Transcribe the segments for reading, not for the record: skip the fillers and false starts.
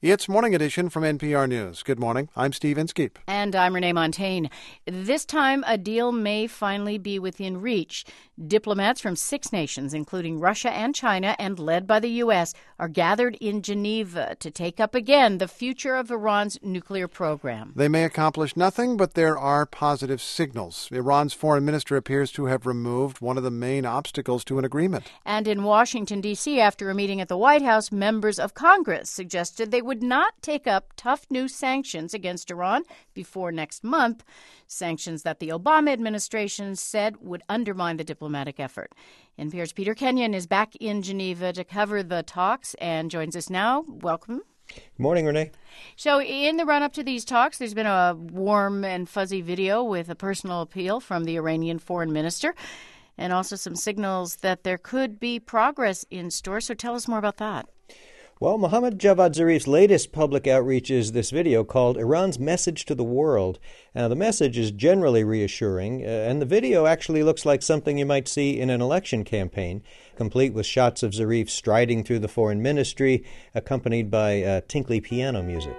It's Morning Edition from NPR News. Good morning. I'm Steve Inskeep. And I'm Renee Montagne. This time, a deal may finally be within reach. Diplomats from 6 nations, including Russia and China, and led by the U.S., are gathered in Geneva to take up again the future of Iran's nuclear program. They may accomplish nothing, but there are positive signals. Iran's foreign minister appears to have removed one of the main obstacles to an agreement. And in Washington, D.C., after a meeting at the White House, members of Congress suggested they would not take up tough new sanctions against Iran before next month, sanctions that the Obama administration said would undermine the diplomatic effort. NPR's Peter Kenyon is back in Geneva to cover the talks and joins us now. Welcome. Good morning, Renee. So in the run-up to these talks, there's been a warm and fuzzy video with a personal appeal from the Iranian foreign minister and also some signals that there could be progress in store. So tell us more about that. Well, Mohammad Javad Zarif's latest public outreach is this video called Iran's Message to the World. Now, the message is generally reassuring, and the video actually looks like something you might see in an election campaign, complete with shots of Zarif striding through the foreign ministry, accompanied by tinkly piano music.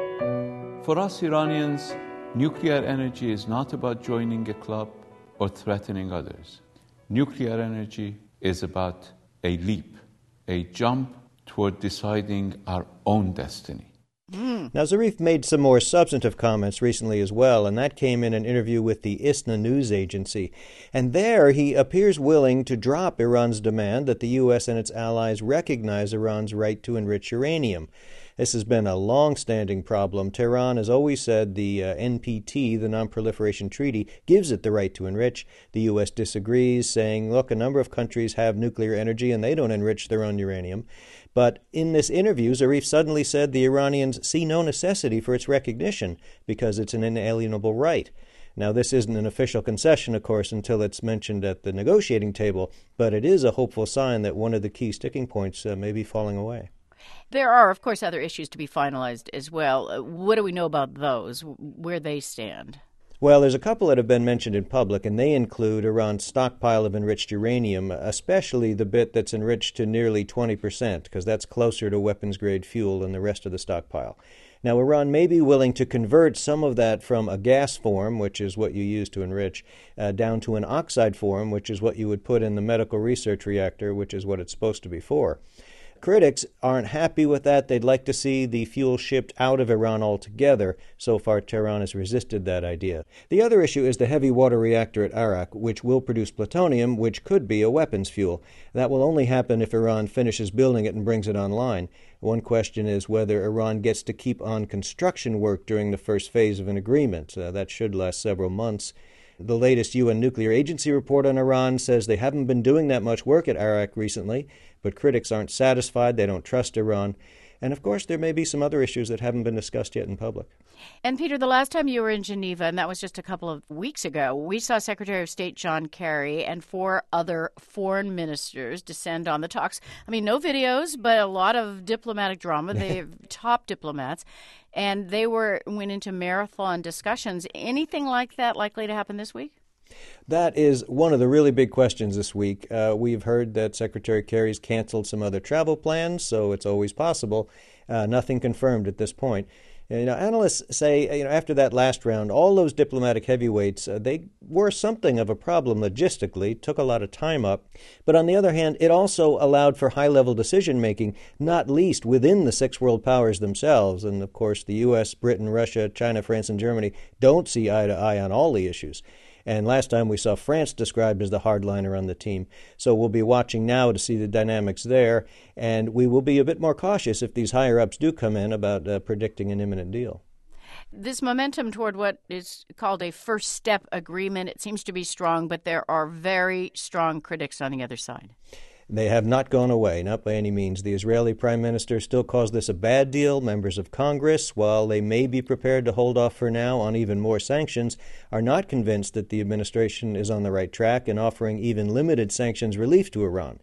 For us Iranians, nuclear energy is not about joining a club or threatening others. Nuclear energy is about a leap, a jump toward deciding our own destiny. Now, Zarif made some more substantive comments recently as well, and that came in an interview with the ISNA news agency. And there he appears willing to drop Iran's demand that the U.S. and its allies recognize Iran's right to enrich uranium. This has been a long-standing problem. Tehran has always said the NPT, the Non-Proliferation Treaty, gives it the right to enrich. The U.S. disagrees, saying, look, a number of countries have nuclear energy and they don't enrich their own uranium. But in this interview, Zarif suddenly said the Iranians see no necessity for its recognition because it's an inalienable right. Now, this isn't an official concession, of course, until it's mentioned at the negotiating table, but it is a hopeful sign that one of the key sticking points may be falling away. There are, of course, other issues to be finalized as well. What do we know about those, where they stand? Well, there's a couple that have been mentioned in public, and they include Iran's stockpile of enriched uranium, especially the bit that's enriched to nearly 20%, because that's closer to weapons-grade fuel than the rest of the stockpile. Now, Iran may be willing to convert some of that from a gas form, which is what you use to enrich, down to an oxide form, which is what you would put in the medical research reactor, which is what it's supposed to be for. Critics aren't happy with that. They'd like to see the fuel shipped out of Iran altogether. So far, Tehran has resisted that idea. The other issue is the heavy water reactor at Arak, which will produce plutonium, which could be a weapons fuel. That will only happen if Iran finishes building it and brings it online. One question is whether Iran gets to keep on construction work during the first phase of an agreement. That should last several months. The latest UN Nuclear Agency report on Iran says they haven't been doing that much work at Arak recently, but critics aren't satisfied. They don't trust Iran. And, of course, there may be some other issues that haven't been discussed yet in public. And, Peter, the last time you were in Geneva, and that was just a couple of weeks ago, we saw Secretary of State John Kerry and 4 other foreign ministers descend on the talks. I mean, no videos, but a lot of diplomatic drama. They're top diplomats. And they went into marathon discussions. Anything like that likely to happen this week? That is one of the really big questions this week. We've heard that Secretary Kerry's canceled some other travel plans, so it's always possible. Nothing confirmed at this point. Analysts say, after that last round, all those diplomatic heavyweights, they were something of a problem logistically, took a lot of time up. But on the other hand, it also allowed for high-level decision-making, not least within the 6 world powers themselves. And, of course, the U.S., Britain, Russia, China, France, and Germany don't see eye to eye on all the issues. And last time we saw France described as the hardliner on the team. So we'll be watching now to see the dynamics there. And we will be a bit more cautious if these higher-ups do come in about predicting an imminent deal. This momentum toward what is called a first step agreement, it seems to be strong, but there are very strong critics on the other side. They have not gone away, not by any means. The Israeli prime minister still calls this a bad deal. Members of Congress, while they may be prepared to hold off for now on even more sanctions, are not convinced that the administration is on the right track in offering even limited sanctions relief to Iran.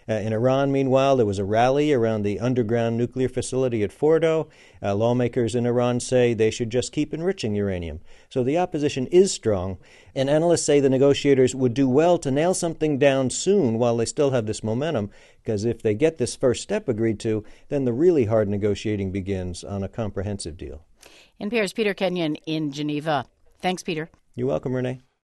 In Iran, meanwhile, there was a rally around the underground nuclear facility at Fordo. Lawmakers in Iran say they should just keep enriching uranium. So the opposition is strong, and analysts say the negotiators would do well to nail something down soon while they still have this momentum, because if they get this first step agreed to, then the really hard negotiating begins on a comprehensive deal. NPR's Peter Kenyon in Geneva. Thanks, Peter. You're welcome, Renee.